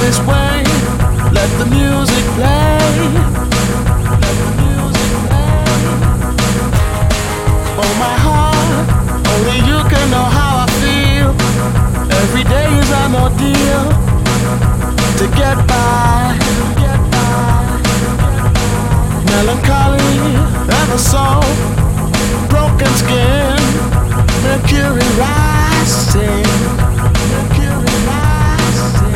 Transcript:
this way. Let the music play. Oh my heart, only you can know how I feel. Every day is an ordeal to get by. Melancholy and a soul, broken skin, mercury rising.